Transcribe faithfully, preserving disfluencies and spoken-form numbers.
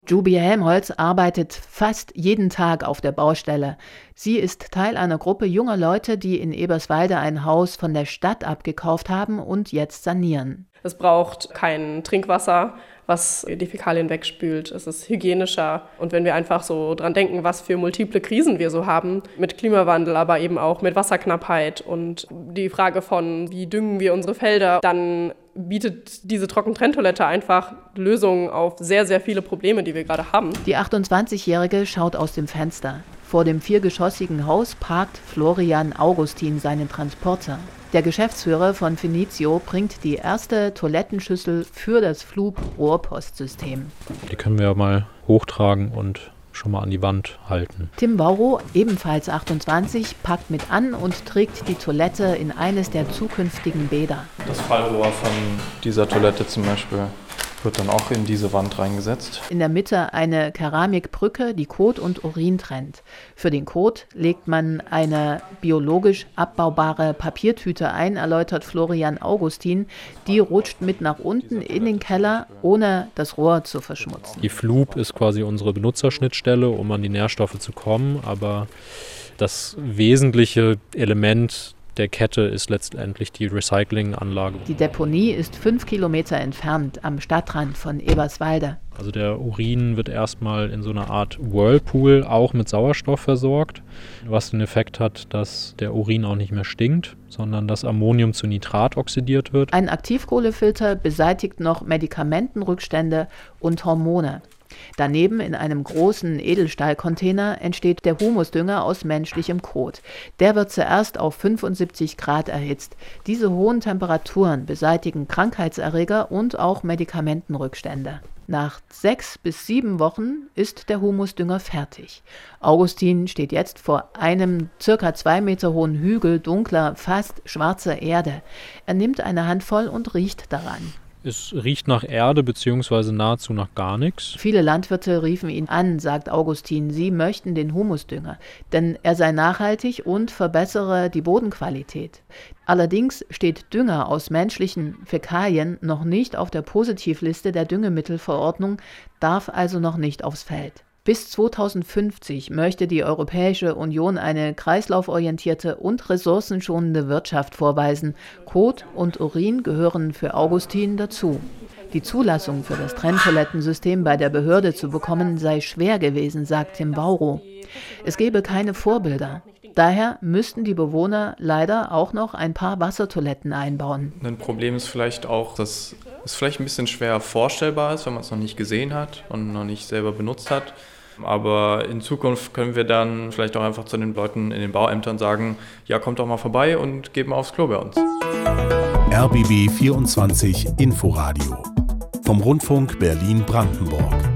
Jubi Helmholtz arbeitet fast jeden Tag auf der Baustelle. Sie ist Teil einer Gruppe junger Leute, die in Eberswalde ein Haus von der Stadt abgekauft haben und jetzt sanieren. Es braucht kein Trinkwasser, was die Fäkalien wegspült. Es ist hygienischer. Und wenn wir einfach so dran denken, was für multiple Krisen wir so haben, mit Klimawandel, aber eben auch mit Wasserknappheit und die Frage von, wie düngen wir unsere Felder, dann bietet diese Trockentrenntoilette einfach Lösungen auf sehr, sehr viele Probleme, die wir gerade haben. Die achtundzwanzigjährige schaut aus dem Fenster. Vor dem viergeschossigen Haus parkt Florian Augustin seinen Transporter. Der Geschäftsführer von Finizio bringt die erste Toilettenschüssel für das Flug-Rohrpostsystem. Die können wir ja mal hochtragen und schon mal an die Wand halten. Tim Bauro, ebenfalls achtundzwanzig, packt mit an und trägt die Toilette in eines der zukünftigen Bäder. Das Fallrohr von dieser Toilette zum Beispiel wird dann auch in diese Wand reingesetzt. In der Mitte eine Keramikbrücke, die Kot und Urin trennt. Für den Kot legt man eine biologisch abbaubare Papiertüte ein, erläutert Florian Augustin. Die rutscht mit nach unten in den Keller, ohne das Rohr zu verschmutzen. Die Flub ist quasi unsere Benutzerschnittstelle, um an die Nährstoffe zu kommen, aber das wesentliche Element der Kette ist letztendlich die Recyclinganlage. Die Deponie ist fünf Kilometer entfernt am Stadtrand von Eberswalde. Also der Urin wird erstmal in so einer Art Whirlpool auch mit Sauerstoff versorgt, was den Effekt hat, dass der Urin auch nicht mehr stinkt, sondern das Ammonium zu Nitrat oxidiert wird. Ein Aktivkohlefilter beseitigt noch Medikamentenrückstände und Hormone. Daneben in einem großen Edelstahlcontainer entsteht der Humusdünger aus menschlichem Kot. Der wird zuerst auf fünfundsiebzig Grad erhitzt. Diese hohen Temperaturen beseitigen Krankheitserreger und auch Medikamentenrückstände. Nach sechs bis sieben Wochen ist der Humusdünger fertig. Augustin steht jetzt vor einem circa zwei Meter hohen Hügel dunkler, fast schwarzer Erde. Er nimmt eine Handvoll und riecht daran. Es riecht nach Erde bzw. nahezu nach gar nichts. Viele Landwirte riefen ihn an, sagt Augustin. Sie möchten den Humusdünger, denn er sei nachhaltig und verbessere die Bodenqualität. Allerdings steht Dünger aus menschlichen Fäkalien noch nicht auf der Positivliste der Düngemittelverordnung, darf also noch nicht aufs Feld. Bis zweitausendfünfzig möchte die Europäische Union eine kreislauforientierte und ressourcenschonende Wirtschaft vorweisen. Kot und Urin gehören für Augustin dazu. Die Zulassung für das Trenntoilettensystem bei der Behörde zu bekommen sei schwer gewesen, sagt Tim Bauro. Es gebe keine Vorbilder. Daher müssten die Bewohner leider auch noch ein paar Wassertoiletten einbauen. Ein Problem ist vielleicht auch, dass es vielleicht ein bisschen schwer vorstellbar ist, wenn man es noch nicht gesehen hat und noch nicht selber benutzt hat. Aber in Zukunft können wir dann vielleicht auch einfach zu den Leuten in den Bauämtern sagen, ja, kommt doch mal vorbei und geht mal aufs Klo bei uns. R B B vierundzwanzig Inforadio vom Rundfunk Berlin-Brandenburg.